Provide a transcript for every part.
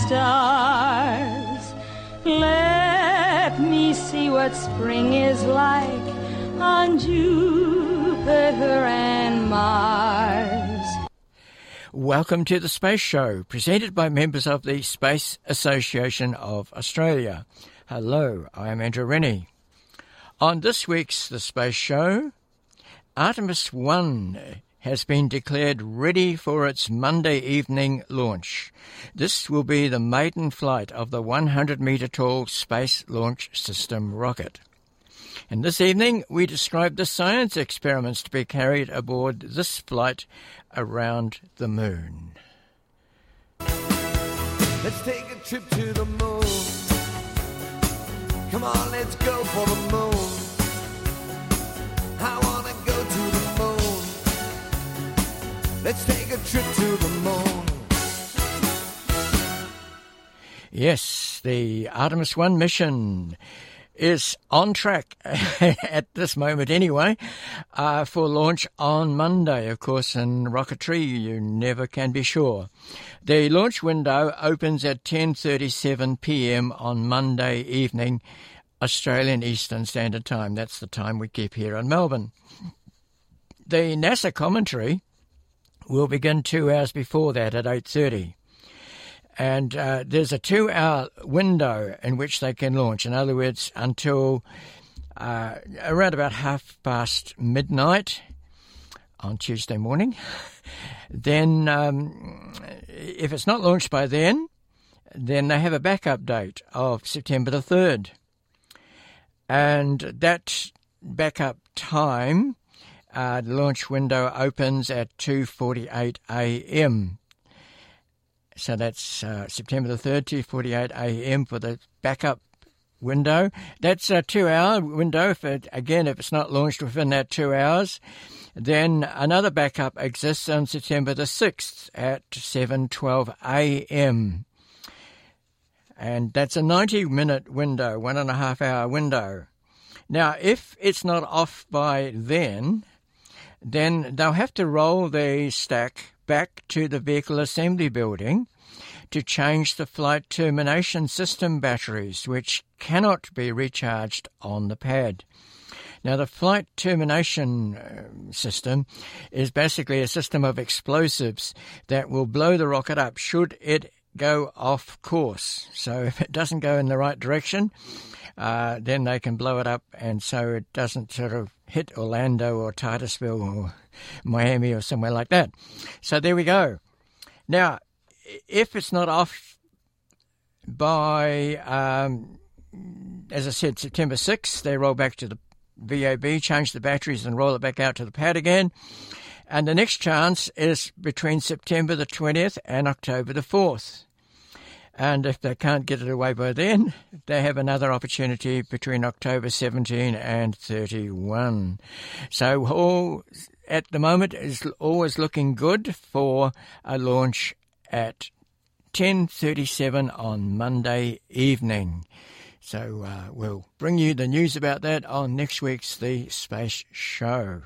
stars. Let me see what spring is like on Jupiter and Mars. Welcome to the Space Show, presented by members of the Space Association of Australia. Hello, I am Andrew Rennie. On this week's The Space Show, Artemis 1 has been declared ready for its Monday evening launch. This will be the maiden flight of the 100-metre-tall Space Launch System rocket. And this evening, we describe the science experiments to be carried aboard this flight around the moon. Let's take a trip to the moon. Come on, let's go for the moon. I want to go to the moon. Let's take a trip to the moon. Yes, the Artemis 1 mission is on track, at this moment anyway, for launch on Monday. Of course, in rocketry, you never can be sure. The launch window opens at 10:37 p.m. on Monday evening, Australian Eastern Standard Time. That's the time we keep here in Melbourne. The NASA commentary will begin 2 hours before that at 8:30. And there's a 2-hour window in which they can launch. In other words, until around about midnight on Tuesday morning. Then, if it's not launched by then they have a backup date of September the 3rd. And that backup time, the launch window opens at 2:48 a.m. So that's September the 3rd, 2:48 a.m. for the backup window. That's a 2-hour window. If it's not launched within that 2 hours, then another backup exists on September the 6th at 7:12 a.m. And that's a 90-minute window, 1.5-hour window. Now, if it's not off by then they'll have to roll the stack back to the vehicle assembly building to change the flight termination system batteries, which cannot be recharged on the pad. Now, the flight termination system is basically a system of explosives that will blow the rocket up should it go off course. So if it doesn't go in the right direction, then they can blow it up, and so it doesn't sort of hit Orlando or Titusville or Miami or somewhere like that. So there we go. Now, if it's not off by, as I said, September 6th, they roll back to the VAB, change the batteries and roll it back out to the pad again. And the next chance is between September the 20th and October the 4th. And if they can't get it away by then, they have another opportunity between October 17 and 31. So all at the moment is always looking good for a launch at 10:37 on Monday evening. So we'll bring you the news about that on next week's The Space Show.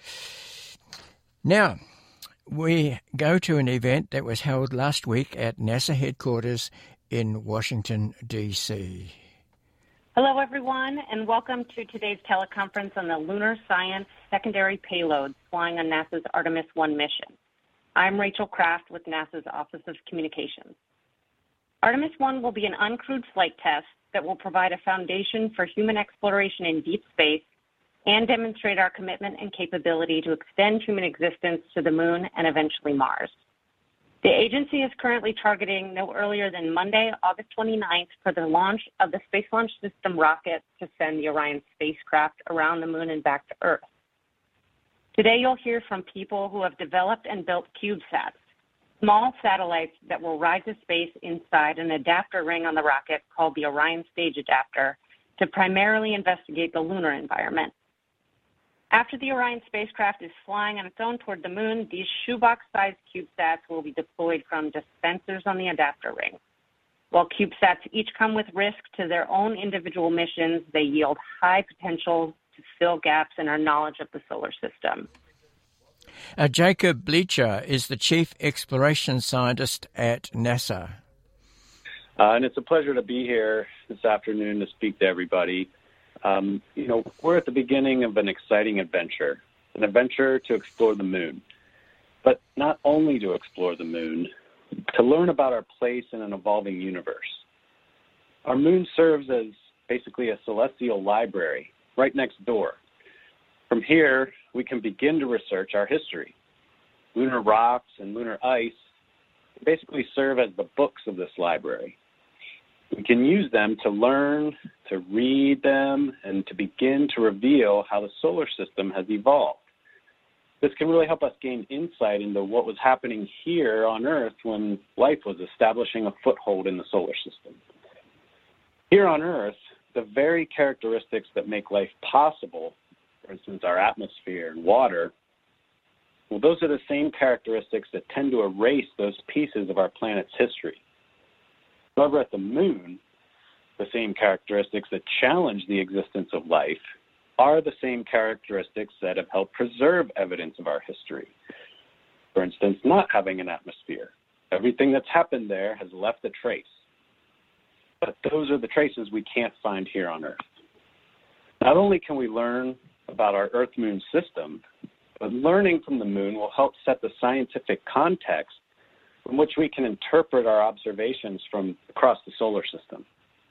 Now, we go to an event that was held last week at NASA headquarters in Washington, D.C. Hello, everyone, and welcome to today's teleconference on the Lunar Science Secondary Payloads flying on NASA's Artemis 1 mission. I'm Rachel Kraft with NASA's Office of Communications. Artemis 1 will be an uncrewed flight test that will provide a foundation for human exploration in deep space and demonstrate our commitment and capability to extend human existence to the moon and eventually Mars. The agency is currently targeting no earlier than Monday, August 29th, for the launch of the Space Launch System rocket to send the Orion spacecraft around the moon and back to Earth. Today, you'll hear from people who have developed and built CubeSats, small satellites that will rise to space inside an adapter ring on the rocket called the Orion Stage Adapter to primarily investigate the lunar environment. After the Orion spacecraft is flying on its own toward the moon, these shoebox-sized CubeSats will be deployed from dispensers on the adapter ring. While CubeSats each come with risk to their own individual missions, they yield high potential to fill gaps in our knowledge of the solar system. Jacob Bleacher is the Chief Exploration Scientist at NASA. And it's a pleasure to be here this afternoon to speak to everybody. We're at the beginning of an exciting adventure to explore the moon. But not only to explore the moon, to learn about our place in an evolving universe. Our moon serves as basically a celestial library right next door. From here, we can begin to research our history. Lunar rocks and lunar ice basically serve as the books of this library. We can use them to learn, to read them, and to begin to reveal how the solar system has evolved. This can really help us gain insight into what was happening here on Earth when life was establishing a foothold in the solar system. Here on Earth, the very characteristics that make life possible, for instance, our atmosphere and water, well, those are the same characteristics that tend to erase those pieces of our planet's history. However, at the moon, the same characteristics that challenge the existence of life are the same characteristics that have helped preserve evidence of our history. For instance, not having an atmosphere. Everything that's happened there has left a trace. But those are the traces we can't find here on Earth. Not only can we learn about our Earth-Moon system, but learning from the moon will help set the scientific context from which we can interpret our observations from across the solar system.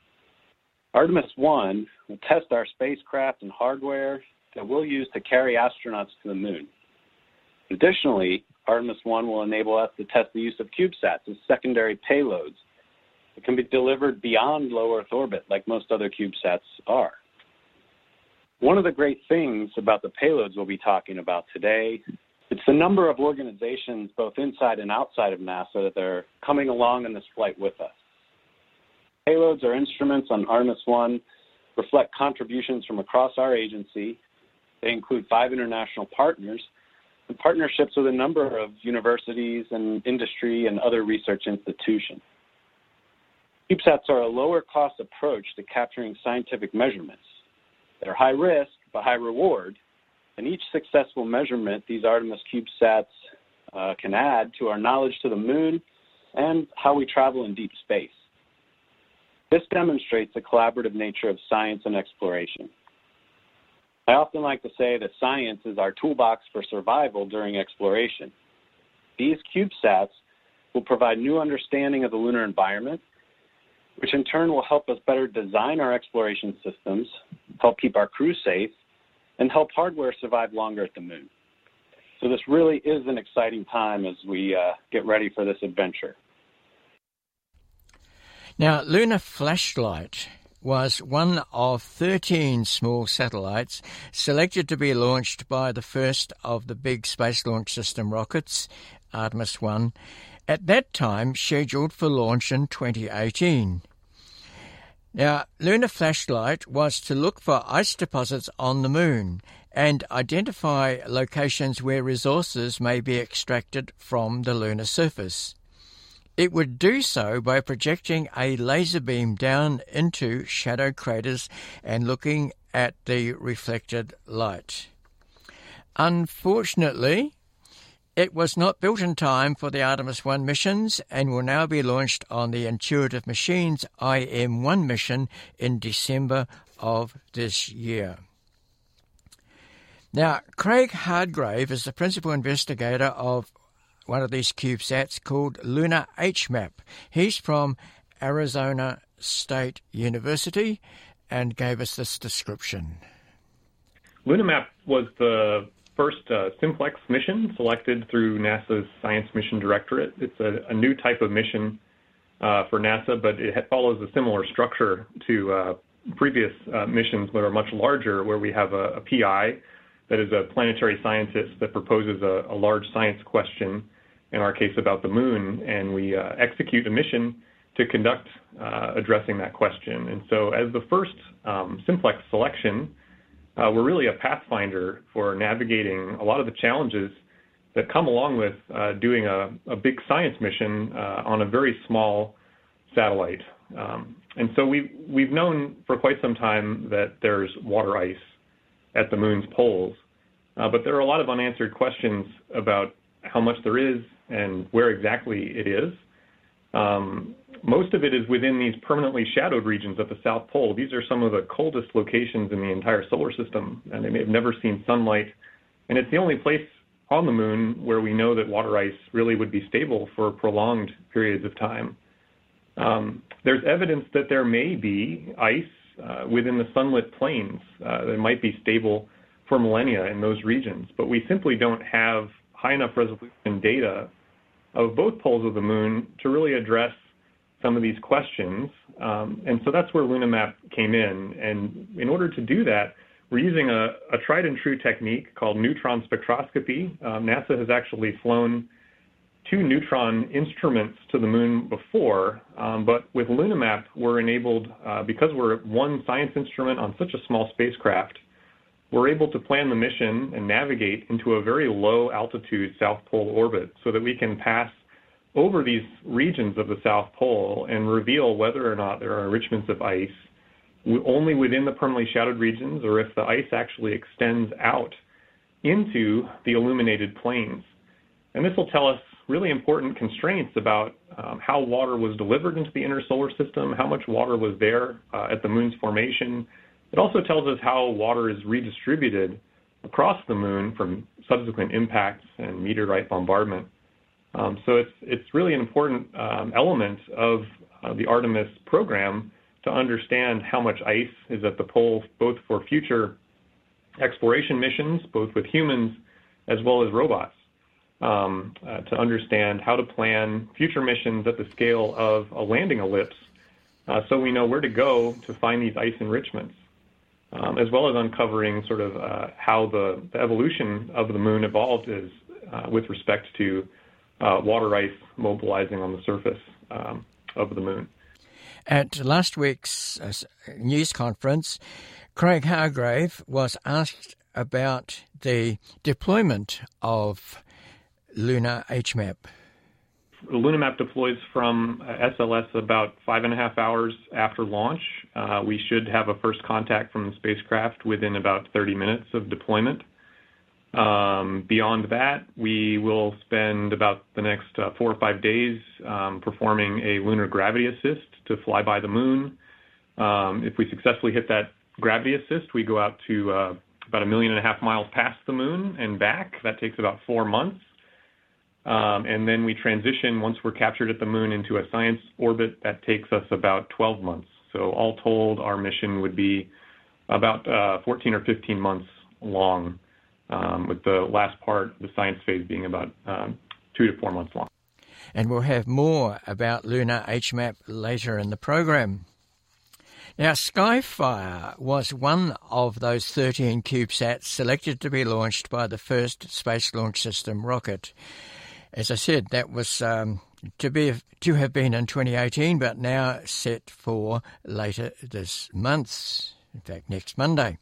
Artemis 1 will test our spacecraft and hardware that we'll use to carry astronauts to the moon. Additionally, Artemis 1 will enable us to test the use of CubeSats as secondary payloads that can be delivered beyond low Earth orbit like most other CubeSats are. One of the great things about the payloads we'll be talking about today, it's the number of organizations both inside and outside of NASA that are coming along on this flight with us. Payloads or instruments on Artemis 1 reflect contributions from across our agency. They include 5 international partners and partnerships with a number of universities and industry and other research institutions. CubeSats are a lower-cost approach to capturing scientific measurements. They're high risk but high reward, and each successful measurement these Artemis CubeSats can add to our knowledge to the moon and how we travel in deep space. This demonstrates the collaborative nature of science and exploration. I often like to say that science is our toolbox for survival during exploration. These CubeSats will provide new understanding of the lunar environment, which in turn will help us better design our exploration systems, help keep our crew safe, and help hardware survive longer at the moon. So this really is an exciting time as we get ready for this adventure. Now, Lunar Flashlight was one of 13 small satellites selected to be launched by the first of the big Space Launch System rockets, Artemis 1, at that time scheduled for launch in 2018. Now, Lunar Flashlight was to look for ice deposits on the moon and identify locations where resources may be extracted from the lunar surface. It would do so by projecting a laser beam down into shadow craters and looking at the reflected light. Unfortunately, it was not built in time for the Artemis 1 missions and will now be launched on the Intuitive Machines IM-1 mission in December of this year. Now, Craig Hardgrave is the principal investigator of one of these CubeSats called Lunar HMAP. He's from Arizona State University and gave us this description. LunaMap was the first simplex mission selected through NASA's Science Mission Directorate. It's a new type of mission for NASA, but it follows a similar structure to previous missions that are much larger, where we have a PI that is a planetary scientist that proposes a large science question, in our case about the moon, and we execute a mission to conduct addressing that question. And so as the first simplex selection, we're really a pathfinder for navigating a lot of the challenges that come along with doing a big science mission on a very small satellite. And so we've known for quite some time that there's water ice at the moon's poles, but there are a lot of unanswered questions about how much there is and where exactly it is. Most of it is within these permanently shadowed regions at the South Pole. These are some of the coldest locations in the entire solar system, and they may have never seen sunlight. And it's the only place on the moon where we know that water ice really would be stable for prolonged periods of time. There's evidence that there may be ice within the sunlit plains that might be stable for millennia in those regions, but we simply don't have high enough resolution data of both poles of the moon to really address some of these questions. And so that's where LunaMap came in. And in order to do that, we're using a tried and true technique called neutron spectroscopy. NASA has actually flown 2 neutron instruments to the moon before, but with LunaMap, we're enabled, because we're one science instrument on such a small spacecraft, we're able to plan the mission and navigate into a very low altitude South Pole orbit so that we can pass over these regions of the South Pole and reveal whether or not there are enrichments of ice only within the permanently shadowed regions, or if the ice actually extends out into the illuminated plains. And this will tell us really important constraints about how water was delivered into the inner solar system, how much water was there at the moon's formation. It also tells us how water is redistributed across the moon from subsequent impacts and meteorite bombardment. So it's really an important element of the Artemis program to understand how much ice is at the pole, both for future exploration missions, both with humans as well as robots, to understand how to plan future missions at the scale of a landing ellipse, so we know where to go to find these ice enrichments, as well as uncovering sort of how the evolution of the moon evolved is with respect to water ice mobilizing on the surface of the moon. At last week's news conference, Craig Hargrave was asked about the deployment of Lunar HMAP. LunaMap deploys from SLS about 5.5 hours after launch. We should have a first contact from the spacecraft within about 30 minutes of deployment. Beyond that, we will spend about the next 4 or 5 days performing a lunar gravity assist to fly by the moon. If we successfully hit that gravity assist, we go out to about 1.5 million miles past the moon and back. That takes about 4 months. And then we transition, once we're captured at the moon, into a science orbit. That takes us about 12 months. So all told, our mission would be about 14 or 15 months long, with the last part, the science phase, being about 2 to 4 months long. And we'll have more about Lunar HMAP later in the program. Now, Skyfire was one of those 13 CubeSats selected to be launched by the first Space Launch System rocket. As I said, that was to have been in 2018, but now set for later this month, in fact, next Monday.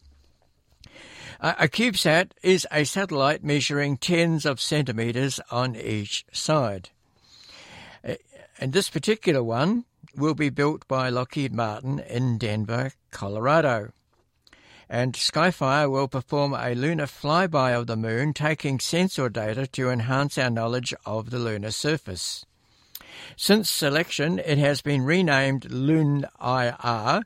A CubeSat is a satellite measuring tens of centimetres on each side. And this particular one will be built by Lockheed Martin in Denver, Colorado. And Skyfire will perform a lunar flyby of the moon, taking sensor data to enhance our knowledge of the lunar surface. Since selection, it has been renamed LunIR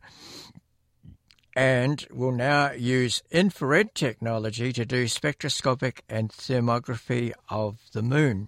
and will now use infrared technology to do spectroscopic and thermography of the moon.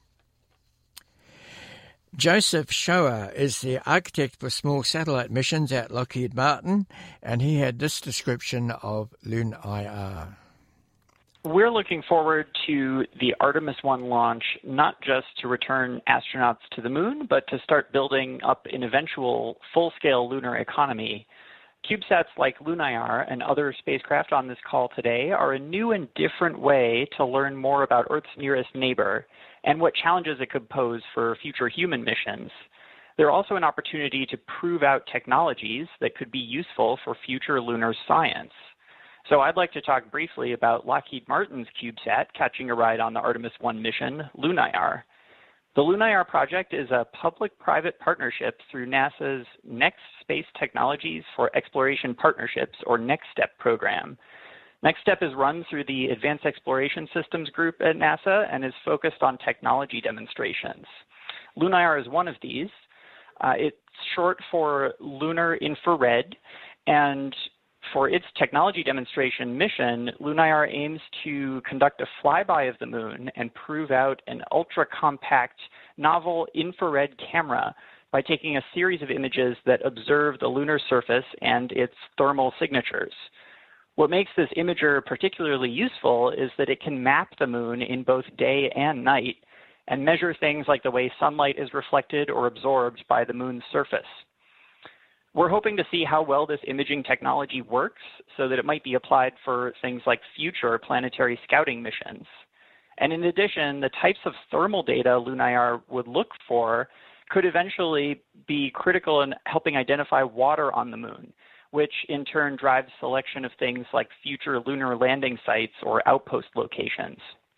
Joseph Schoer is the architect for small satellite missions at Lockheed Martin, and he had this description of LunIR. We're looking forward to the Artemis 1 launch, not just to return astronauts to the moon, but to start building up an eventual full-scale lunar economy. CubeSats like LunIR and other spacecraft on this call today are a new and different way to learn more about Earth's nearest neighbor and what challenges it could pose for future human missions. They're also an opportunity to prove out technologies that could be useful for future lunar science. So I'd like to talk briefly about Lockheed Martin's CubeSat catching a ride on the Artemis 1 mission, LunIR. The LunIR project is a public-private partnership through NASA's Next Space Technologies for Exploration Partnerships, or NextSTEP program. NextSTEP is run through the Advanced Exploration Systems group at NASA and is focused on technology demonstrations. LunIR is one of these. It's short for Lunar Infrared, and for its technology demonstration mission, LUNAIR aims to conduct a flyby of the moon and prove out an ultra-compact, novel infrared camera by taking a series of images that observe the lunar surface and its thermal signatures. What makes this imager particularly useful is that it can map the moon in both day and night and measure things like the way sunlight is reflected or absorbed by the moon's surface. We're hoping to see how well this imaging technology works so that it might be applied for things like future planetary scouting missions. And in addition, the types of thermal data LUNAIR would look for could eventually be critical in helping identify water on the moon, which in turn drives selection of things like future lunar landing sites or outpost locations.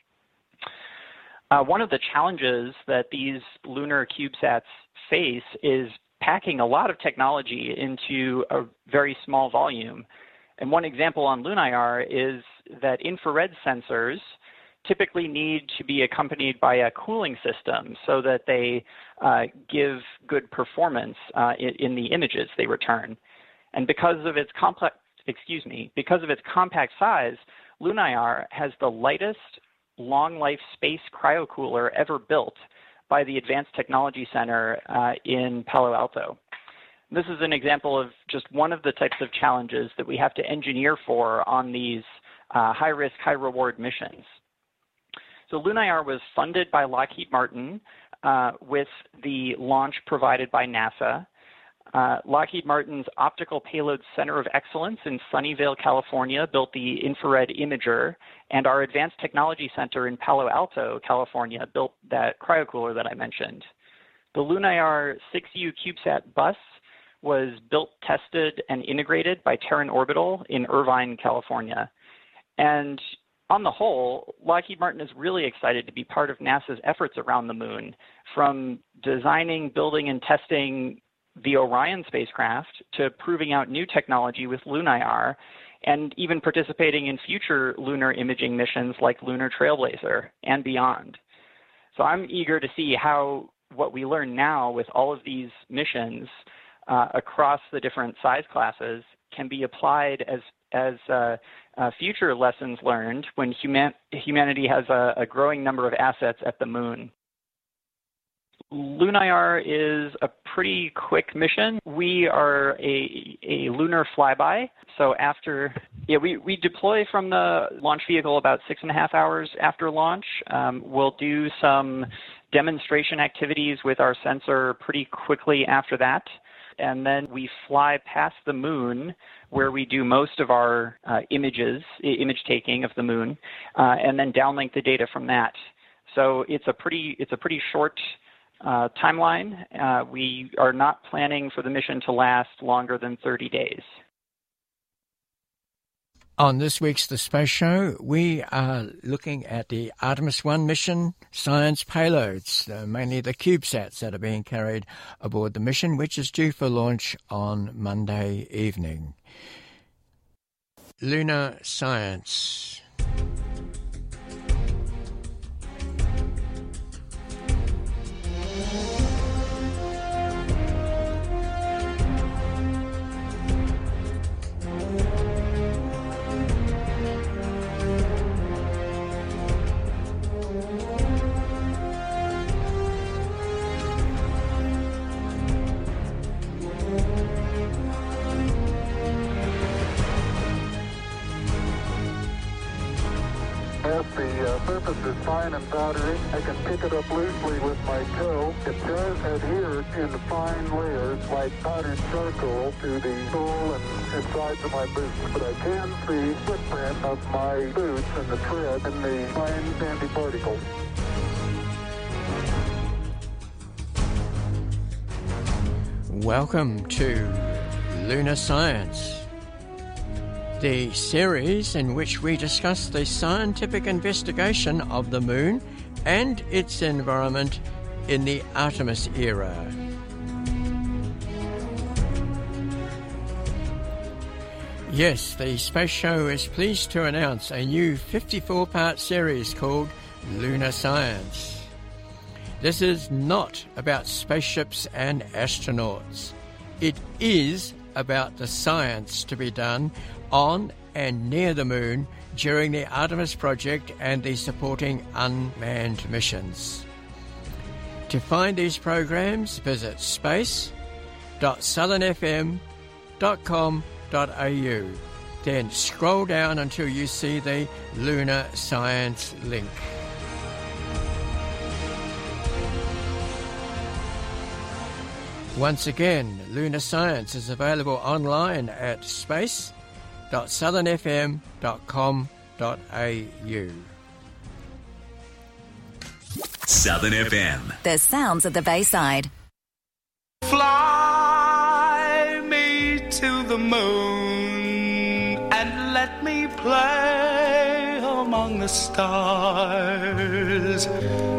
One of the challenges that these lunar CubeSats face is packing a lot of technology into a very small volume. And one example on LUNAIR is that infrared sensors typically need to be accompanied by a cooling system so that they give good performance in the images they return. And because of its compact size, LUNAIR has the lightest long-life space cryocooler ever built by the Advanced Technology Center in Palo Alto. This is an example of just one of the types of challenges that we have to engineer for on these high-risk, high-reward missions. So LUNAIR was funded by Lockheed Martin with the launch provided by NASA. Lockheed Martin's Optical Payload Center of Excellence in Sunnyvale, California, built the infrared imager, and our Advanced Technology Center in Palo Alto, California, built that cryocooler that I mentioned. The LUNAIR 6U CubeSat bus was built, tested, and integrated by Terran Orbital in Irvine, California. And on the whole, Lockheed Martin is really excited to be part of NASA's efforts around the moon, from designing, building, and testing the Orion spacecraft to proving out new technology with LUNAIR, and even participating in future lunar imaging missions like Lunar Trailblazer and beyond. So I'm eager to see how what we learn now with all of these missions across the different size classes can be applied as future lessons learned when humanity has a growing number of assets at the moon. LUNAIR is a pretty quick mission. We are a lunar flyby. So we deploy from the launch vehicle about 6.5 hours after launch. We'll do some demonstration activities with our sensor pretty quickly after that. And then we fly past the moon, where we do most of our image taking of the moon, and then downlink the data from that. So it's a pretty short timeline. We are not planning for the mission to last longer than 30 days. On this week's The Space Show, we are looking at the Artemis 1 mission science payloads, mainly the CubeSats that are being carried aboard the mission, which is due for launch on Monday evening. Lunar Science. The surface is fine and powdery. I can pick it up loosely with my toe. It does adhere in fine layers like powdered charcoal to the sole and sides of my boots, but I can see footprint of my boots and the tread and the fine sandy particles. Welcome to Lunar Science, the series in which we discuss the scientific investigation of the moon and its environment in the Artemis era. Yes, the Space Show is pleased to announce a new 54-part series called Lunar Science. This is not about spaceships and astronauts. It is about the science to be done on and near the moon during the Artemis project and the supporting unmanned missions. To find these programs, visit space.southernfm.com.au. Then scroll down until you see the Lunar Science link. Once again, Lunar Science is available online at space.southernfm.com.au. Southern FM. The sounds of the Bayside. Fly me to the moon and let me play among the stars.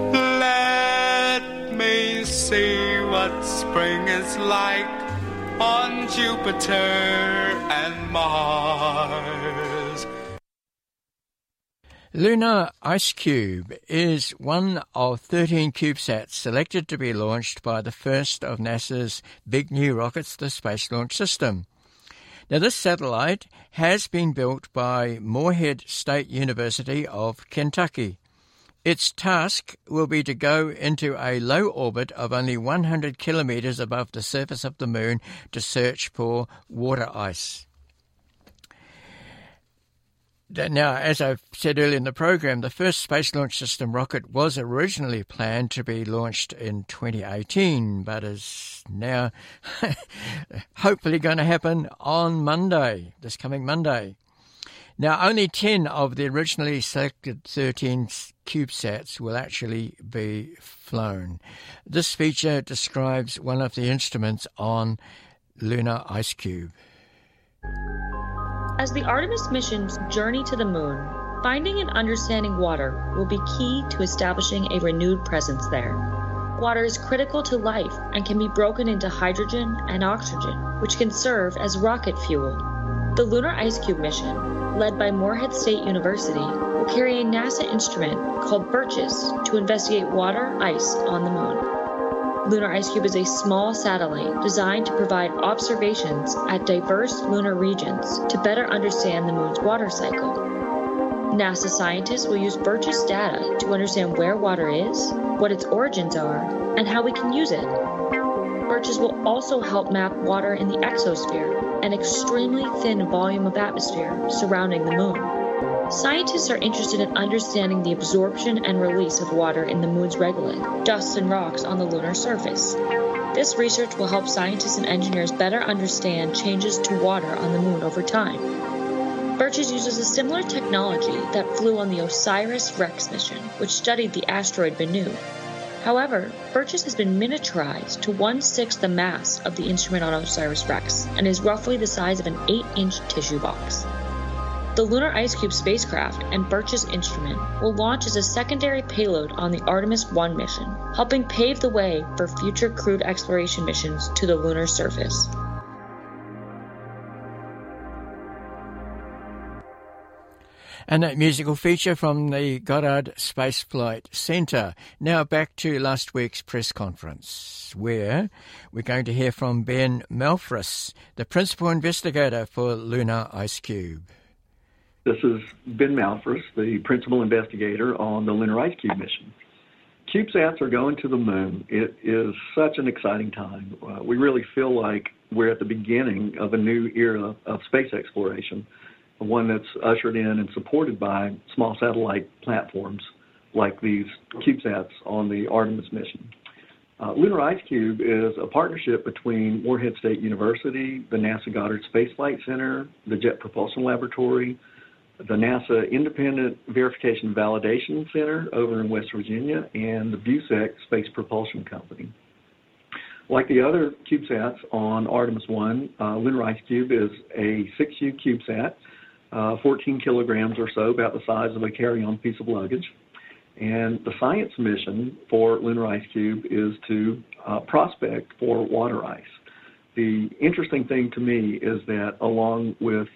Let me see what spring is like on Jupiter and Mars. Lunar IceCube is one of 13 CubeSats selected to be launched by the first of NASA's big new rockets, the Space Launch System. Now, this satellite has been built by Moorhead State University of Kentucky. Its task will be to go into a low orbit of only 100 kilometres above the surface of the moon to search for water ice. Now, as I've said earlier in the program, the first Space Launch System rocket was originally planned to be launched in 2018, but is now hopefully going to happen on Monday, this coming Monday. Now, only 10 of the originally selected 13 CubeSats will actually be flown. This feature describes one of the instruments on Lunar IceCube. As the Artemis mission's journey to the moon, finding and understanding water will be key to establishing a renewed presence there. Water is critical to life and can be broken into hydrogen and oxygen, which can serve as rocket fuel. The Lunar IceCube mission, led by Moorhead State University, will carry a NASA instrument called BIRCHES to investigate water ice on the moon. Lunar IceCube is a small satellite designed to provide observations at diverse lunar regions to better understand the moon's water cycle. NASA scientists will use BIRCHES data to understand where water is, what its origins are, and how we can use it. BIRCHES will also help map water in the exosphere, an extremely thin volume of atmosphere surrounding the moon. Scientists are interested in understanding the absorption and release of water in the moon's regolith, dust and rocks on the lunar surface. This research will help scientists and engineers better understand changes to water on the moon over time. BIRCHES uses a similar technology that flew on the OSIRIS-REx mission, which studied the asteroid Bennu. However, BIRCHES has been miniaturized to 1/6 the mass of the instrument on OSIRIS-REx and is roughly the size of an 8-inch tissue box. The Lunar IceCube spacecraft and BIRCHES instrument will launch as a secondary payload on the Artemis 1 mission, helping pave the way for future crewed exploration missions to the lunar surface. And that musical feature from the Goddard Space Flight Center. Now back to last week's press conference, where we're going to hear from Ben Malphris, the principal investigator for Lunar IceCube. This is Ben Malphris, the principal investigator on the Lunar IceCube mission. CubeSats are going to the moon. It is such an exciting time. We really feel like we're at the beginning of a new era of space exploration, one that's ushered in and supported by small satellite platforms like these CubeSats on the Artemis mission. Lunar IceCube is a partnership between Moorhead State University, the NASA Goddard Space Flight Center, the Jet Propulsion Laboratory, the NASA Independent Verification and Validation Center over in West Virginia, and the BUSEC Space Propulsion Company. Like the other CubeSats on Artemis 1, Lunar IceCube is a 6U CubeSat, 14 kilograms or so, about the size of a carry-on piece of luggage. And the science mission for Lunar IceCube is to prospect for water ice. The interesting thing to me is that along with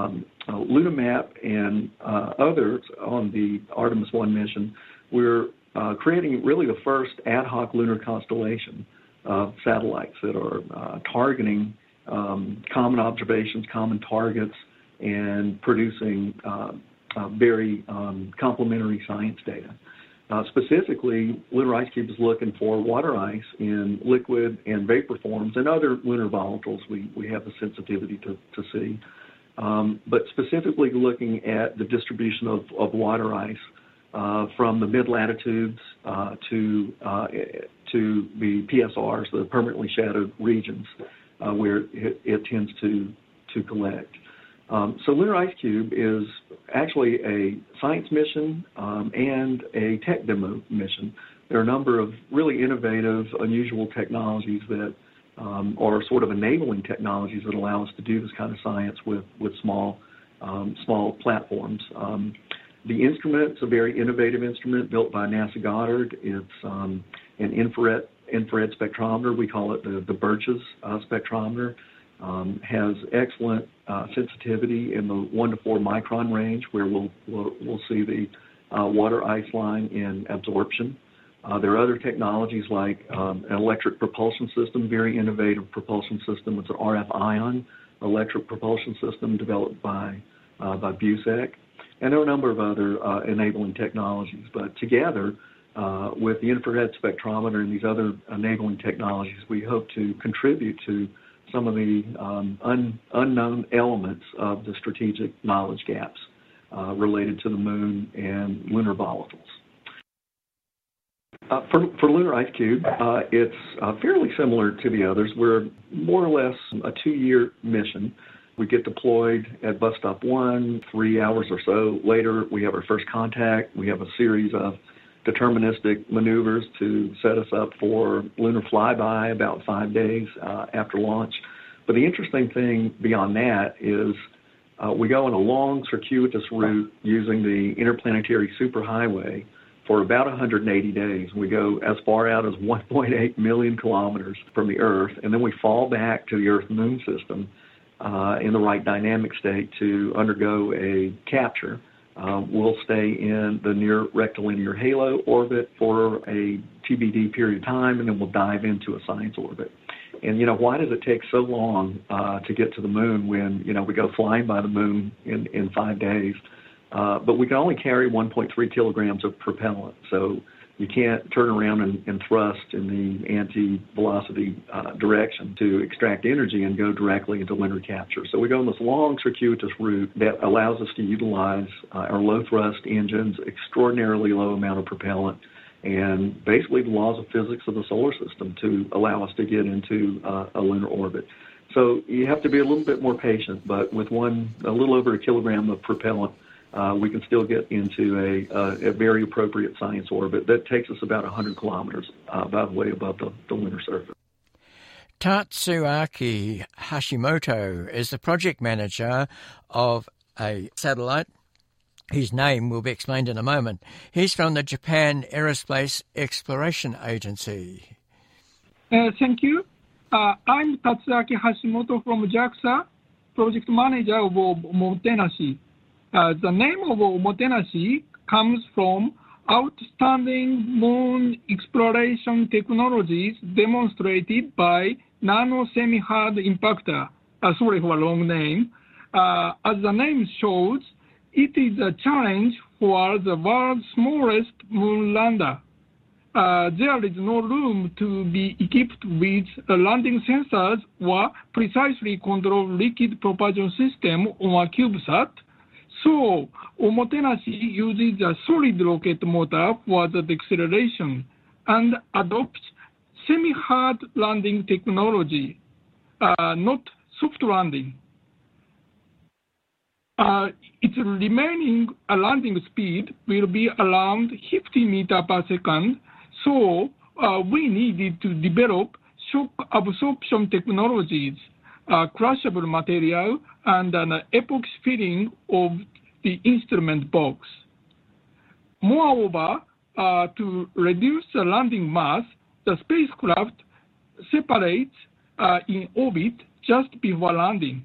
Lunamap and others on the Artemis 1 mission, we're creating really the first ad hoc lunar constellation of satellites that are targeting common observations, common targets, and producing very complementary science data. Specifically, Lunar IceCube is looking for water ice in liquid and vapor forms and other lunar volatiles we have the sensitivity to see. But specifically looking at the distribution of water ice from the mid-latitudes to the PSRs, the permanently shadowed regions, where it tends to collect. So Lunar IceCube is actually a science mission and a tech demo mission. There are a number of really innovative, unusual technologies that are sort of enabling technologies that allow us to do this kind of science with small platforms. The instrument is a very innovative instrument built by NASA Goddard. It's an infrared spectrometer. We call it the Birches spectrometer. Has excellent sensitivity in the 1 to 4 micron range, where we'll see the water ice line in absorption. There are other technologies like an electric propulsion system, very innovative propulsion system. It's an RF ion electric propulsion system developed by BUSEC. And there are a number of other enabling technologies. But together, with the infrared spectrometer and these other enabling technologies, we hope to contribute to some of the unknown elements of the strategic knowledge gaps related to the moon and lunar volatiles. For Lunar IceCube, it's fairly similar to the others. We're more or less a 2-year mission. We get deployed at bus stop 1, 3 hours or so later. We have our first contact. We have a series of deterministic maneuvers to set us up for lunar flyby about 5 days after launch. But the interesting thing beyond that is we go on a long circuitous route using the interplanetary superhighway for about 180 days. We go as far out as 1.8 million kilometers from the Earth, and then we fall back to the Earth-Moon system in the right dynamic state to undergo a capture. We'll stay in the near rectilinear halo orbit for a TBD period of time, and then we'll dive into a science orbit. And, why does it take so long to get to the moon when, we go flying by the moon in 5 days? But we can only carry 1.3 kilograms of propellant, so you can't turn around and thrust in the anti-velocity direction to extract energy and go directly into lunar capture. So we go on this long circuitous route that allows us to utilize our low-thrust engines, extraordinarily low amount of propellant, and basically the laws of physics of the solar system to allow us to get into a lunar orbit. So you have to be a little bit more patient, but with a little over a kilogram of propellant, we can still get into a very appropriate science orbit that takes us about 100 kilometers by the way above the lunar surface. Tatsuaki Hashimoto is the project manager of a satellite. His name will be explained in a moment. He's from the Japan Aerospace Exploration Agency. Thank you. I'm Tatsuaki Hashimoto from JAXA, project manager of Omotenashi. The name of Omotenashi comes from outstanding moon exploration technologies demonstrated by Nano Semi-Hard Impactor. Sorry for a long name. As the name shows, it is a challenge for the world's smallest moon lander. There is no room to be equipped with landing sensors or precisely control liquid propulsion system on a CubeSat. So, Omotenashi uses a solid rocket motor for the deceleration and adopts semi-hard landing technology, not soft landing. Its remaining landing speed will be around 50 meters per second, so we needed to develop shock absorption technologies, crushable material, and an epoxy filling of the instrument box. Moreover, to reduce the landing mass, the spacecraft separates in orbit just before landing.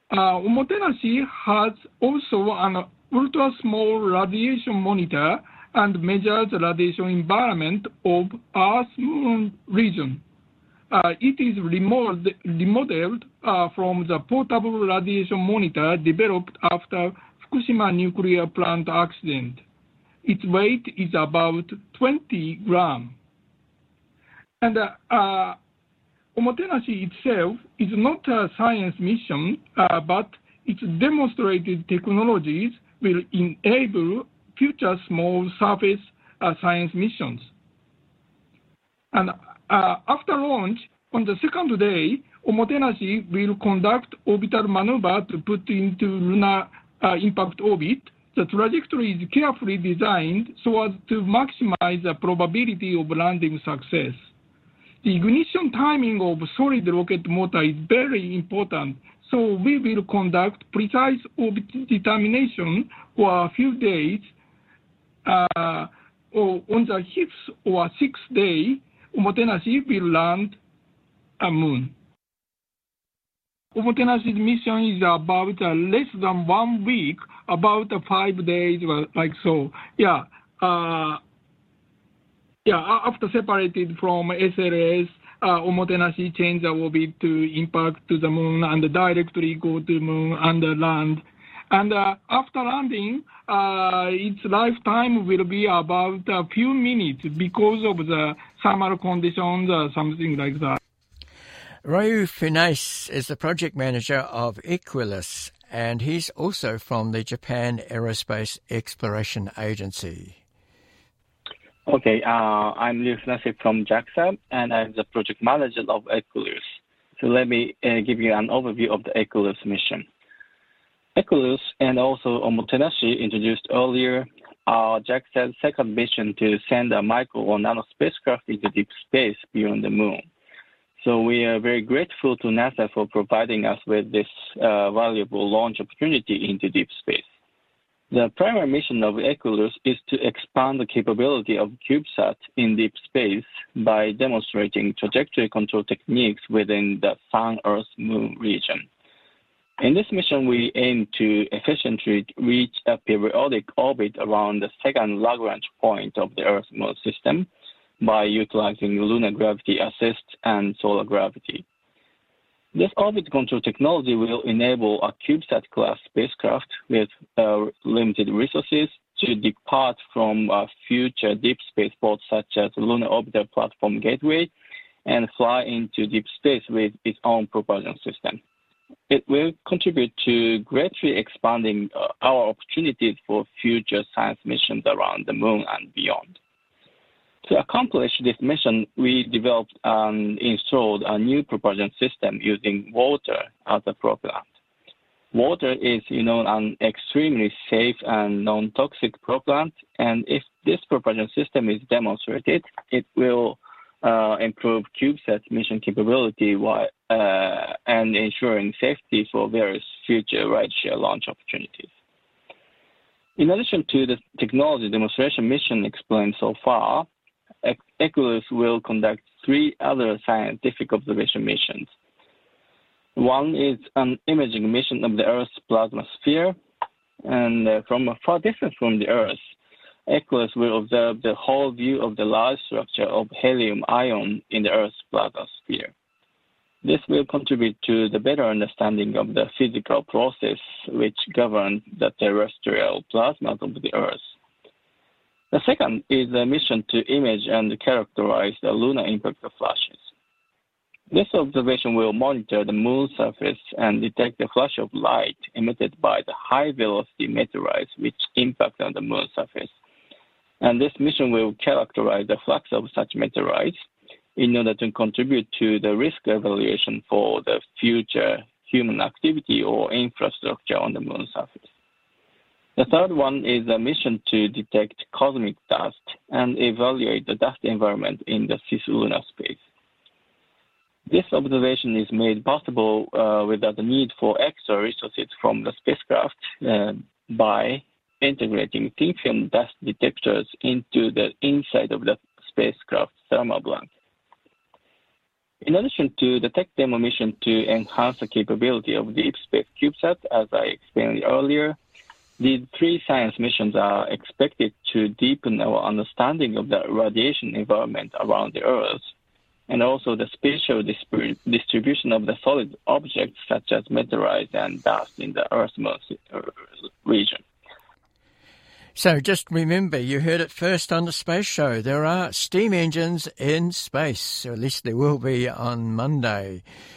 Omotenashi has also an ultra-small radiation monitor and measure the radiation environment of Earth-Moon region. It is remodeled from the portable radiation monitor developed after Fukushima nuclear plant accident. Its weight is about 20 grams. And Omotenashi itself is not a science mission, but its demonstrated technologies will enable future small surface science missions. And after launch, on the second day, Omotenashi will conduct orbital maneuver to put into lunar impact orbit. The trajectory is carefully designed so as to maximize the probability of landing success. The ignition timing of solid rocket motor is very important, so we will conduct precise orbit determination for a few days. On the 5th or 6th day, Omotenashi will land a moon. Omotenashi's mission is about less than 1 week, about 5 days, like so. After separated from SLS, Omotenashi change the orbit to impact to the moon and directly go to moon and land. And after landing, its lifetime will be about a few minutes because of the thermal conditions or something like that. Ryu Funase is the project manager of Equilus, and he's also from the Japan Aerospace Exploration Agency. Okay, I'm Ryu Funase from JAXA, and I'm the project manager of Equilus. So let me give you an overview of the Equilus mission. Equilus and also Omotenashi introduced earlier are JAXA's second mission to send a micro or nano spacecraft into deep space beyond the moon. So we are very grateful to NASA for providing us with this valuable launch opportunity into deep space. The primary mission of Equilus is to expand the capability of CubeSat in deep space by demonstrating trajectory control techniques within the Sun-Earth-Moon region. In this mission, we aim to efficiently reach a periodic orbit around the second Lagrange point of the Earth-Moon system by utilizing lunar gravity assist and solar gravity. This orbit control technology will enable a CubeSat-class spacecraft with limited resources to depart from future deep space ports such as Lunar Orbiter Platform Gateway and fly into deep space with its own propulsion system. It will contribute to greatly expanding our opportunities for future science missions around the moon and beyond. To accomplish this mission, we developed and installed a new propulsion system using water as a propellant. Water is, an extremely safe and non-toxic propellant, and if this propulsion system is demonstrated, it will improve CubeSat's mission capability and ensuring safety for various future rideshare launch opportunities. In addition to the technology demonstration mission explained so far, Equilus will conduct 3 other scientific observation missions. One is an imaging mission of the Earth's plasma sphere, and from a far distance from the Earth, Equilus will observe the whole view of the large structure of helium ion in the Earth's plasma sphere. This will contribute to the better understanding of the physical process which governs the terrestrial plasma of the Earth. The second is a mission to image and characterize the lunar impact flashes. This observation will monitor the moon surface and detect the flash of light emitted by the high-velocity meteorites which impact on the moon surface. And this mission will characterize the flux of such meteorites in order to contribute to the risk evaluation for the future human activity or infrastructure on the moon surface. The third one is a mission to detect cosmic dust and evaluate the dust environment in the cislunar space. This observation is made possible without the need for extra resources from the spacecraft by integrating thin film dust detectors into the inside of the spacecraft thermal blanket. In addition to the tech demo mission to enhance the capability of the deep space CubeSat, as I explained earlier, These three science missions are expected to deepen our understanding of the radiation environment around the Earth, and also the spatial distribution of the solid objects such as meteorites and dust in the Earth-Moon region. So just remember, you heard it first on the Space Show. There are steam engines in space, or at least there will be on Monday.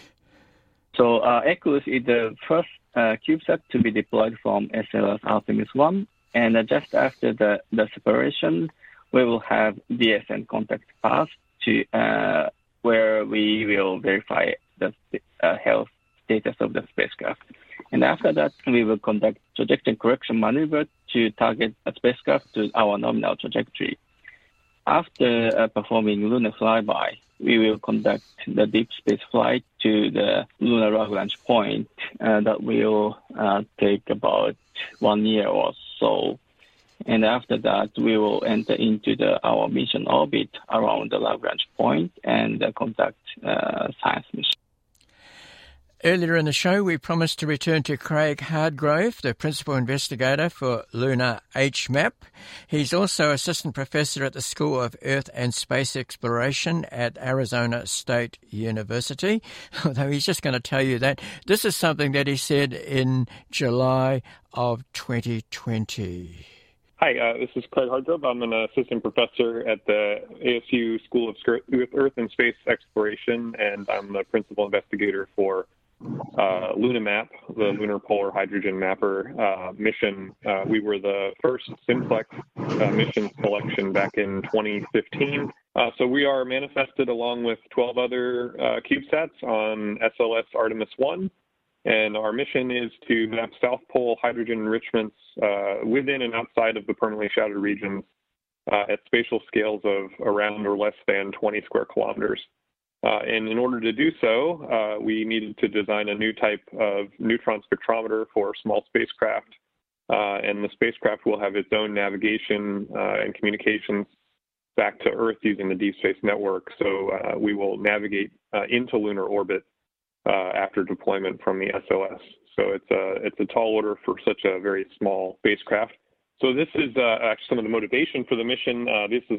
So Equus is the first CubeSat to be deployed from SLS Artemis 1, and just after the separation, we will have DSN contact path to where we will verify the health status of the spacecraft. And after that, we will conduct trajectory correction maneuver to target a spacecraft to our nominal trajectory. After performing lunar flyby, we will conduct the deep space flight to the lunar Lagrange point that will take about 1 year or so. And after that, we will enter into our mission orbit around the Lagrange point and conduct science mission. Earlier in the show, we promised to return to Craig Hardgrove, the principal investigator for Lunar HMAP. He's also assistant professor at the School of Earth and Space Exploration at Arizona State University, although he's just going to tell you that this is something that he said in July of 2020. Hi, this is Craig Hardgrove. I'm an assistant professor at the ASU School of Earth and Space Exploration, and I'm the principal investigator for LunaMap, the Lunar Polar Hydrogen Mapper mission. We were the first Simplex mission selection back in 2015. So we are manifested along with 12 other CubeSats on SLS Artemis 1. And our mission is to map South Pole hydrogen enrichments within and outside of the permanently shadowed regions at spatial scales of around or less than 20 square kilometers. And in order to do so, we needed to design a new type of neutron spectrometer for small spacecraft. And the spacecraft will have its own navigation and communications back to Earth using the Deep Space Network. So we will navigate into lunar orbit after deployment from the SLS. So it's a tall order for such a very small spacecraft. So this is actually some of the motivation for the mission. This is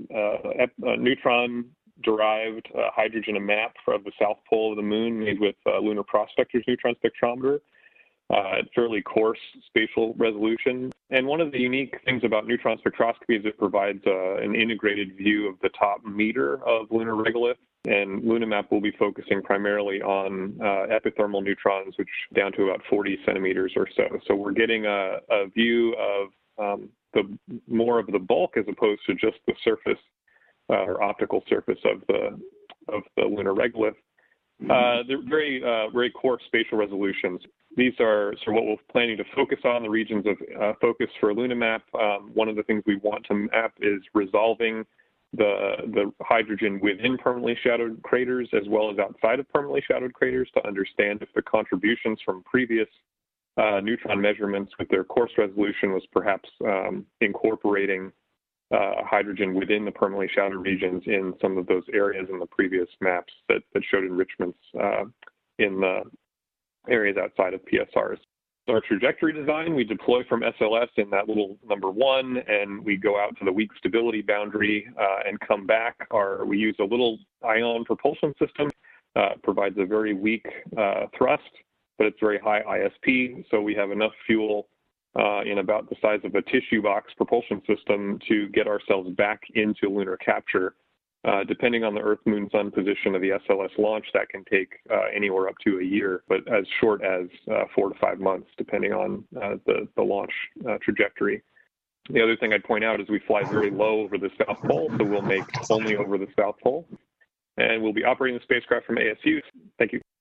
a neutron-derived hydrogen map of the south pole of the moon made with Lunar Prospector's neutron spectrometer at fairly coarse spatial resolution. And one of the unique things about neutron spectroscopy is it provides an integrated view of the top meter of lunar regolith. And LunaMap will be focusing primarily on epithermal neutrons, which down to about 40 centimeters or so. So we're getting a view of the more of the bulk as opposed to just the surface or optical surface of the lunar regolith. They're very coarse spatial resolutions. These are sort of what we're planning to focus on, the regions of focus for LunaMap. One of the things we want to map is resolving the hydrogen within permanently shadowed craters as well as outside of permanently shadowed craters to understand if the contributions from previous neutron measurements with their coarse resolution was perhaps incorporating hydrogen within the permanently shadowed regions in some of those areas in the previous maps that showed enrichments in the areas outside of PSRs. Our trajectory design, we deploy from SLS in that little number 1, and we go out to the weak stability boundary and come back. We use a little ion propulsion system. Provides a very weak thrust, but it's very high ISP, so we have enough fuel in about the size of a tissue box propulsion system to get ourselves back into lunar capture. Depending on the Earth, Moon, Sun position of the SLS launch, that can take anywhere up to a year, but as short as 4 to 5 months, depending on the launch trajectory. The other thing I'd point out is we fly very low over the South Pole, so we'll make only over the South Pole. And we'll be operating the spacecraft from ASU. Thank you.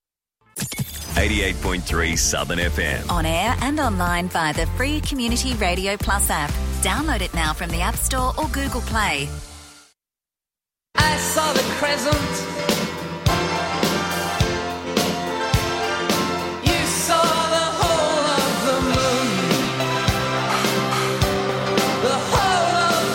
88.3 Southern FM. On air and online via the free Community Radio Plus app. Download it now from the App Store or Google Play. I saw the crescent. You saw the whole of the moon. The whole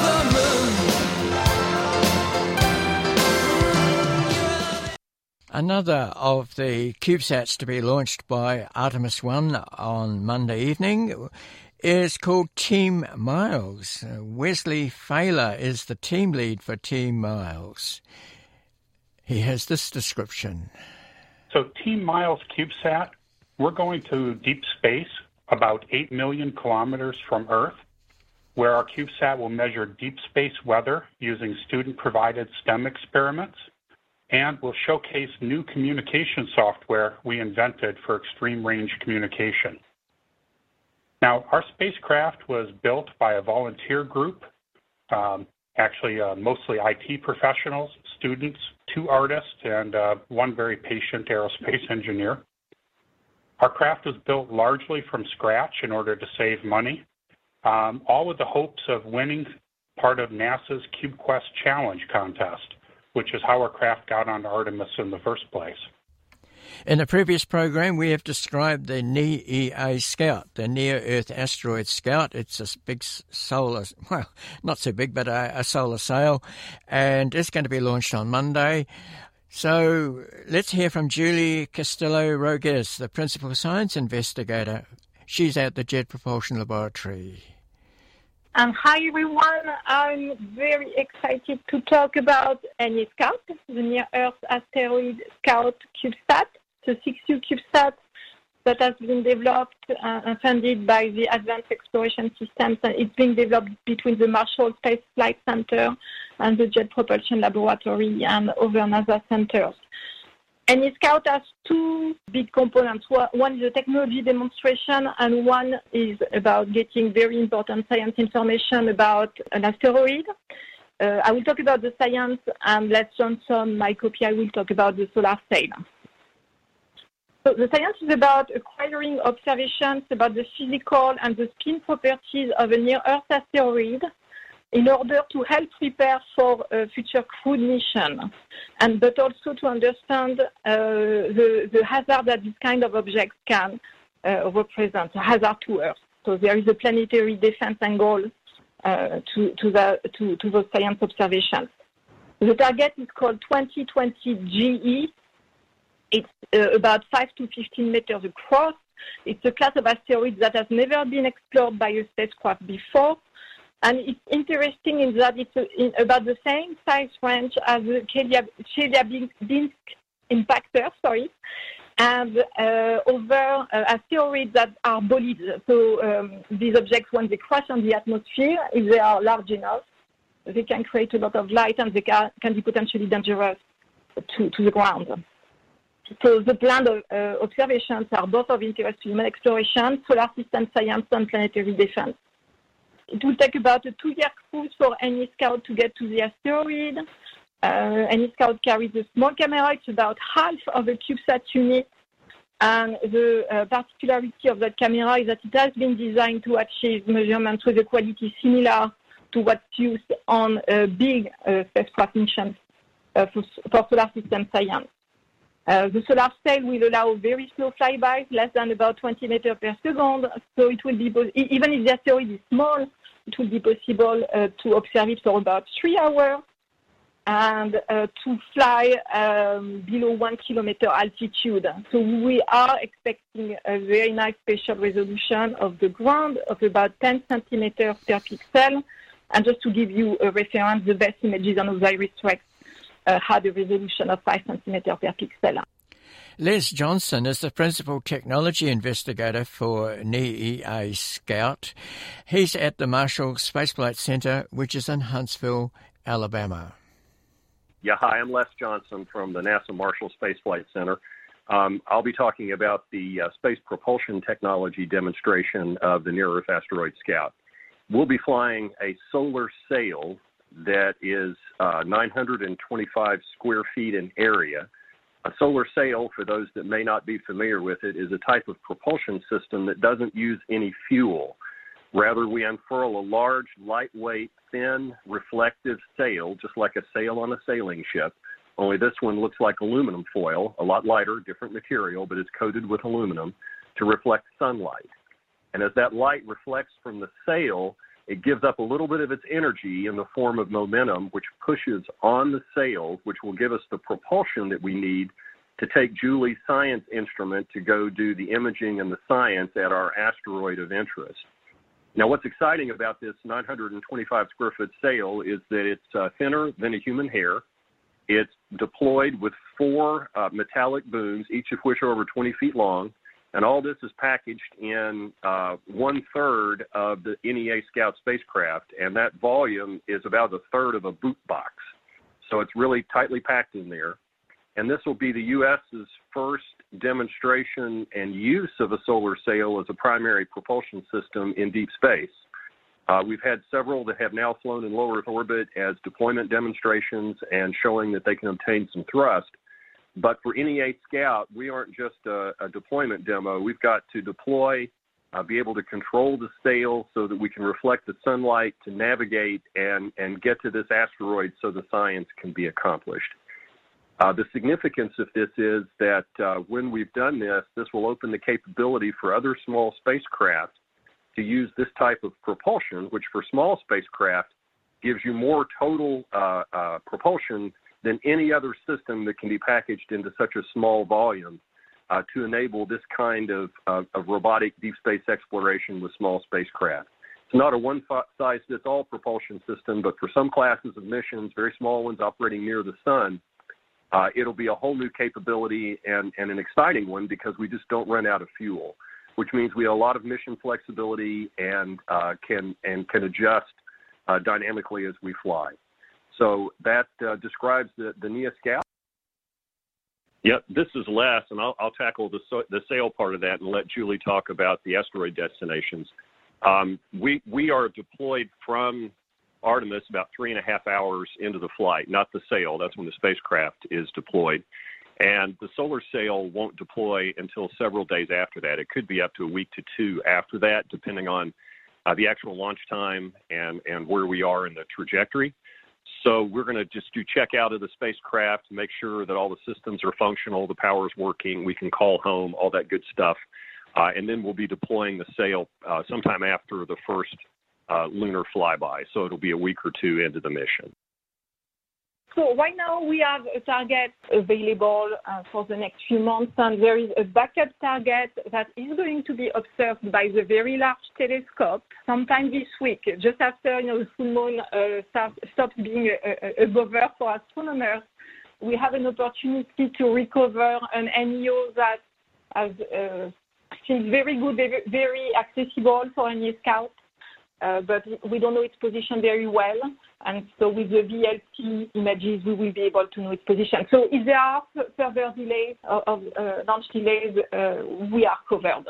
of the moon. Another of the CubeSats to be launched by Artemis 1 on Monday evening is called Team Miles. Wesley Failer is the team lead for Team Miles. He has this description. So Team Miles CubeSat, we're going to deep space about 8 million kilometers from Earth, where our CubeSat will measure deep space weather using student-provided STEM experiments, and will showcase new communication software we invented for extreme-range communication. Now, our spacecraft was built by a volunteer group, mostly IT professionals, students, 2 artists, and 1 very patient aerospace engineer. Our craft was built largely from scratch in order to save money, all with the hopes of winning part of NASA's CubeQuest Challenge contest, which is how our craft got onto Artemis in the first place. In the previous program, we have described the NEA Scout, the Near-Earth Asteroid Scout. It's a big solar, well, not so big, but a solar sail, and it's going to be launched on Monday. So let's hear from Julie Castillo-Roguez, the Principal Science Investigator. She's at the Jet Propulsion Laboratory. Hi, everyone. I'm very excited to talk about NEA Scout, the Near-Earth Asteroid Scout CubeSat, the 6U CubeSat that has been developed and funded by the Advanced Exploration Systems. And it's being developed between the Marshall Space Flight Center and the Jet Propulsion Laboratory and other NASA centers. NEA Scout has 2 big components. One is a technology demonstration, and one is about getting very important science information about an asteroid. I will talk about the science, and Les Johnson, my co-PI, will talk about the solar sail. So the science is about acquiring observations about the physical and the spin properties of a near-Earth asteroid in order to help prepare for a future crewed mission, but also to understand the hazard that this kind of objects can represent, a hazard to Earth. So there is a planetary defense angle to those science observations. The target is called 2020 GE. It's about 5 to 15 meters across. It's a class of asteroids that has never been explored by a spacecraft before. And it's interesting in that it's in about the same size range as the Chelyabinsk impactor, and other asteroids that are bolids. So these objects, when they crash on the atmosphere, if they are large enough, they can create a lot of light and they can be potentially dangerous to the ground. So the planned observations are both of interest to human exploration, solar system science, and planetary defense. It will take about a 2-year cruise for NEA Scout to get to the asteroid. NEA Scout carries a small camera. It's about half of a CubeSat unit. And the particularity of that camera is that it has been designed to achieve measurements with a quality similar to what's used on big spacecraft missions for solar system science. The solar sail will allow very slow flybys, less than about 20 meters per second. So it will be, even if the asteroid is small, it will be possible to observe it for about 3 hours and to fly below 1 kilometer altitude. So we are expecting a very nice spatial resolution of the ground of about 10 centimeters per pixel. And just to give you a reference, the best images on OSIRIS-REx had a resolution of 5 centimeters per pixel. Les Johnson is the Principal Technology Investigator for NEA Scout. He's at the Marshall Space Flight Center, which is in Huntsville, Alabama. Yeah, hi, I'm Les Johnson from the NASA Marshall Space Flight Center. I'll be talking about the space propulsion technology demonstration of the Near-Earth Asteroid Scout. We'll be flying a solar sail that is 925 square feet in area. A solar sail, for those that may not be familiar with it, is a type of propulsion system that doesn't use any fuel. Rather, we unfurl a large, lightweight, thin, reflective sail, just like a sail on a sailing ship, only this one looks like aluminum foil, a lot lighter, different material, but it's coated with aluminum to reflect sunlight. And as that light reflects from the sail, it gives up a little bit of its energy in the form of momentum, which pushes on the sail, which will give us the propulsion that we need to take Julie's science instrument to go do the imaging and the science at our asteroid of interest. Now, what's exciting about this 925 square foot sail is that it's thinner than a human hair. It's deployed with 4 metallic booms, each of which are over 20 feet long. And all this is packaged in 1/3 of the NEA Scout spacecraft, and that volume is about 1/3 of a boot box. So it's really tightly packed in there. And this will be the U.S.'s first demonstration and use of a solar sail as a primary propulsion system in deep space. We've had several that have now flown in low Earth orbit as deployment demonstrations and showing that they can obtain some thrust. But for NEA Scout, we aren't just a deployment demo. We've got to deploy, be able to control the sail so that we can reflect the sunlight to navigate and get to this asteroid so the science can be accomplished. The significance of this is that when we've done this, this will open the capability for other small spacecraft to use this type of propulsion, which for small spacecraft gives you more total propulsion than any other system that can be packaged into such a small volume to enable this kind of robotic deep space exploration with small spacecraft. It's not a one-size-fits-all propulsion system, but for some classes of missions, very small ones operating near the sun, it'll be a whole new capability and an exciting one because we just don't run out of fuel, which means we have a lot of mission flexibility and can adjust dynamically as we fly. So that describes the NEA Scout. Yep, this is Les, and I'll tackle the sail part of that and let Julie talk about the asteroid destinations. We are deployed from Artemis about 3.5 hours into the flight, not the sail. That's when the spacecraft is deployed. And the solar sail won't deploy until several days after that. It could be up to a week to 2 after that, depending on the actual launch time and where we are in the trajectory. So we're going to just do checkout of the spacecraft, make sure that all the systems are functional, the power's working, we can call home, all that good stuff. And then we'll be deploying the sail sometime after the first lunar flyby. So it'll be a week or 2 into the mission. So right now we have a target available for the next few months, and there is a backup target that is going to be observed by the Very Large Telescope sometime this week, just after the full moon stops being above Earth for astronomers. We have an opportunity to recover an NEO that seems very good, very accessible for NEA Scout. But we don't know its position very well, and so with the VLT images, we will be able to know its position. So if there are further delays of launch delays, we are covered.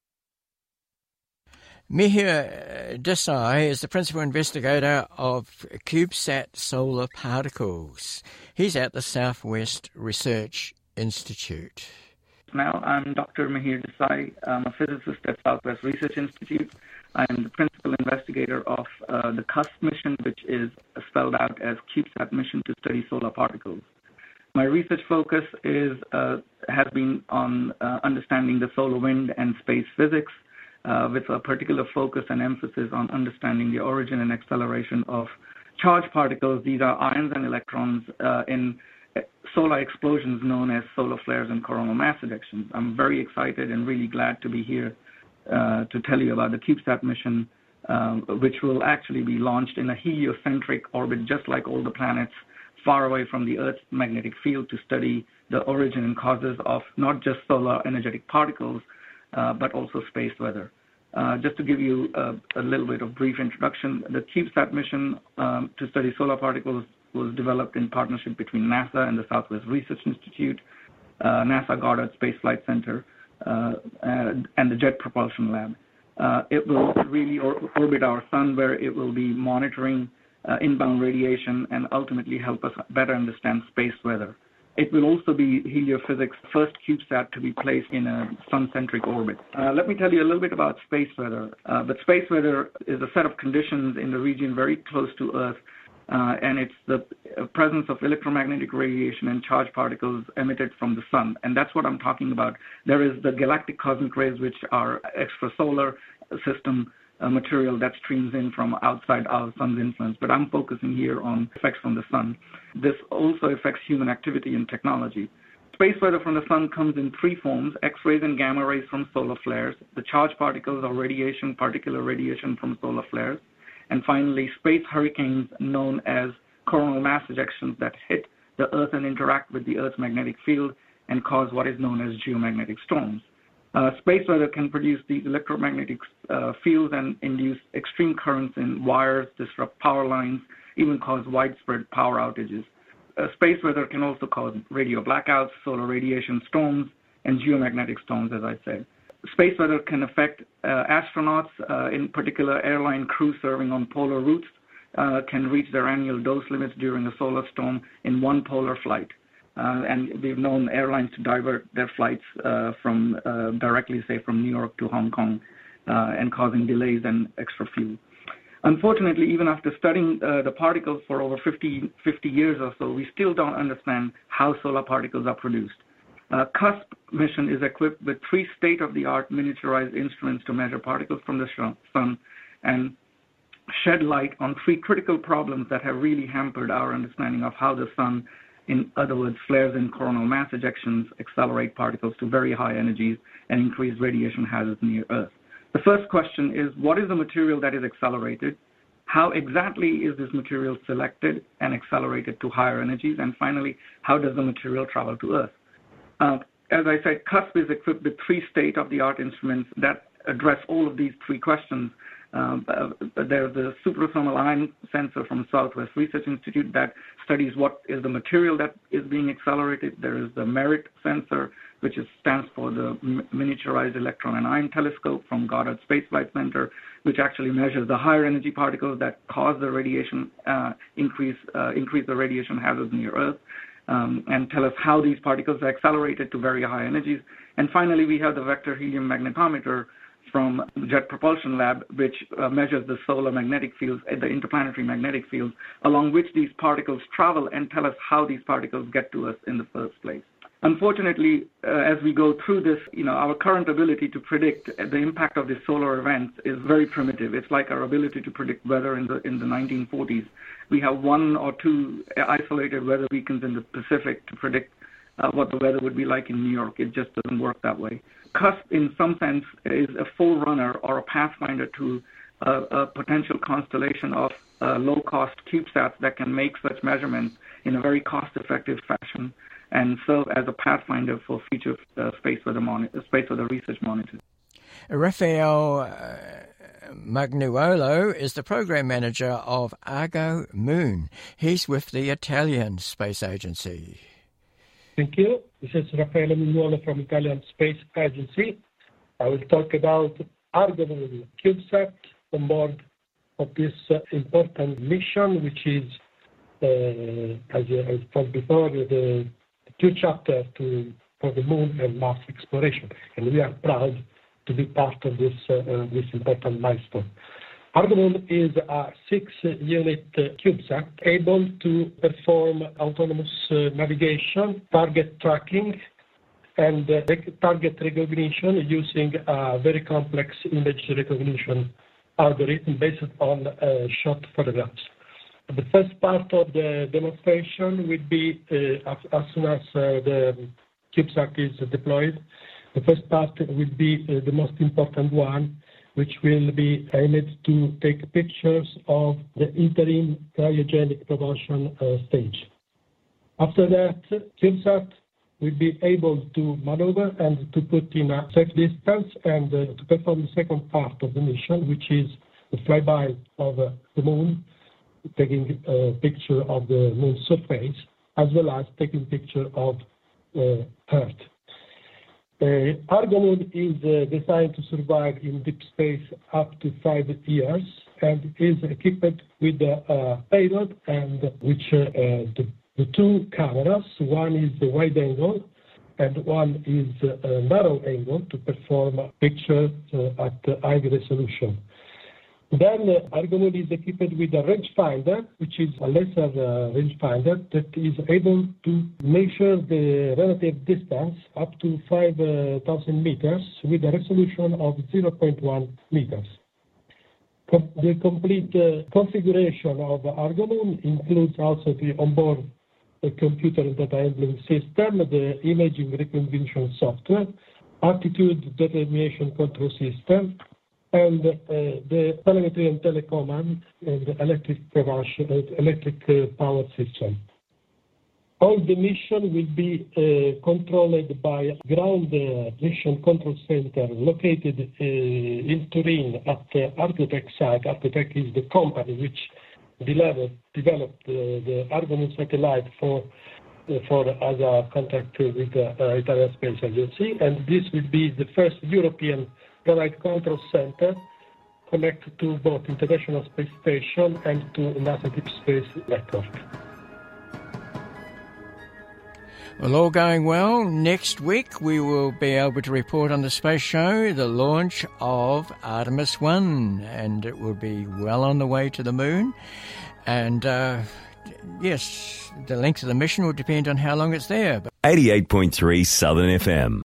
Mihir Desai is the principal investigator of CubeSat solar particles. He's at the Southwest Research Institute. Now, I'm Dr. Mihir Desai. I'm a physicist at Southwest Research Institute. I am the principal investigator of the CUSP mission, which is spelled out as CubeSat mission to study solar particles. My research focus has been on understanding the solar wind and space physics, with a particular focus and emphasis on understanding the origin and acceleration of charged particles. These are ions and electrons in solar explosions known as solar flares and coronal mass ejections. I'm very excited and really glad to be here to tell you about the CubeSat mission, which will actually be launched in a heliocentric orbit, just like all the planets, far away from the Earth's magnetic field, to study the origin and causes of not just solar energetic particles, but also space weather. Just to give you a little bit of brief introduction, the CubeSat mission to study solar particles was developed in partnership between NASA and the Southwest Research Institute, NASA Goddard Space Flight Center, and the Jet Propulsion Lab. It will really orbit our sun, where it will be monitoring inbound radiation and ultimately help us better understand space weather. It will also be heliophysics' first CubeSat to be placed in a sun-centric orbit. Let me tell you a little bit about space weather. But space weather is a set of conditions in the region very close to Earth, and it's the presence of electromagnetic radiation and charged particles emitted from the sun. And that's what I'm talking about. There is the galactic cosmic rays, which are extrasolar system material that streams in from outside our sun's influence. But I'm focusing here on effects from the sun. This also affects human activity and technology. Space weather from the sun comes in three forms: X-rays and gamma rays from solar flares, the charged particles or radiation, particular radiation from solar flares, and finally space hurricanes known as coronal mass ejections that hit the Earth and interact with the Earth's magnetic field and cause what is known as geomagnetic storms. Space weather can produce these electromagnetic fields and induce extreme currents in wires, disrupt power lines, even cause widespread power outages. Space weather can also cause radio blackouts, solar radiation storms, and geomagnetic storms, as I said. Space weather can affect astronauts, in particular airline crews serving on polar routes, can reach their annual dose limits during a solar storm in one polar flight. And we've known airlines to divert their flights from directly, say, from New York to Hong Kong, and causing delays and extra fuel. Unfortunately, even after studying the particles for over 50 years or so, we still don't understand how solar particles are produced. CUSP mission is equipped with 3 state-of-the-art miniaturized instruments to measure particles from the sun and shed light on 3 critical problems that have really hampered our understanding of how the sun, in other words, flares and coronal mass ejections, accelerate particles to very high energies and increase radiation hazards near Earth. The first question is, what is the material that is accelerated? How exactly is this material selected and accelerated to higher energies? And finally, how does the material travel to Earth? As I said, CUSP is equipped with 3 state-of-the-art instruments that address all of these 3 questions. There's the suprasonic ion sensor from Southwest Research Institute that studies what is the material that is being accelerated. There is the MERIT sensor, which stands for the Miniaturized Electron and Ion Telescope from Goddard Space Flight Center, which actually measures the higher energy particles that cause the radiation increase the radiation hazards near Earth, and tell us how these particles are accelerated to very high energies. And finally, we have the Vector Helium Magnetometer from Jet Propulsion Lab, which measures the solar magnetic fields, the interplanetary magnetic fields, along which these particles travel and tell us how these particles get to us in the first place. Unfortunately, as we go through this, our current ability to predict the impact of the solar events is very primitive. It's like our ability to predict weather in the 1940s. We have 1 or 2 isolated weather beacons in the Pacific to predict what the weather would be like in New York. It just doesn't work that way. CUSP, in some sense, is a forerunner or a pathfinder to a potential constellation of low-cost CubeSats that can make such measurements in a very cost-effective fashion and serve as a pathfinder for future space weather research monitors. Raphael Magnuolo is the program manager of Argo Moon. He's with the Italian Space Agency. Thank you. This is Raffaele Magnuolo from Italian Space Agency. I will talk about Argo Moon CubeSat on board of this important mission, which is, as I told before, the 2 chapters for the Moon and Mars exploration, and we are proud to be part of this important milestone. Argo Moon is a 6-unit CubeSat able to perform autonomous navigation, target tracking, and target recognition using a very complex image recognition algorithm based on shot photographs. The first part of the demonstration will be as soon as the CubeSat is deployed. The first part will be the most important one, which will be aimed to take pictures of the interim cryogenic propulsion stage. After that, CubeSat will be able to maneuver and to put in a safe distance and to perform the second part of the mission, which is the flyby of the Moon, taking a picture of the Moon's surface, as well as taking picture of Earth. Argo Moon is designed to survive in deep space up to 5 years and is equipped with a payload and which the 2 cameras, one is the wide angle and one is a narrow angle to perform pictures at high resolution. Then Argo Moon is equipped with a rangefinder, which is a lesser rangefinder that is able to measure the relative distance up to 5,000 meters with a resolution of 0.1 meters. The complete configuration of Argo Moon includes also the onboard a computer and data handling system, the imaging recognition software, altitude determination control system, and the telemetry and telecommand and the electric power system. All the mission will be controlled by Ground Mission Control Center located in Turin at Argotec site. Argotec is the company which developed the Argonaut satellite as a contract with the Italian Space Agency, and this will be the first European satellite control center connected to both International Space Station and to NASA Deep Space Network. Well, all going well, next week we will be able to report on the space show the launch of Artemis 1, and it will be well on the way to the moon. And yes, the length of the mission will depend on how long it's there. 88.3 Southern FM.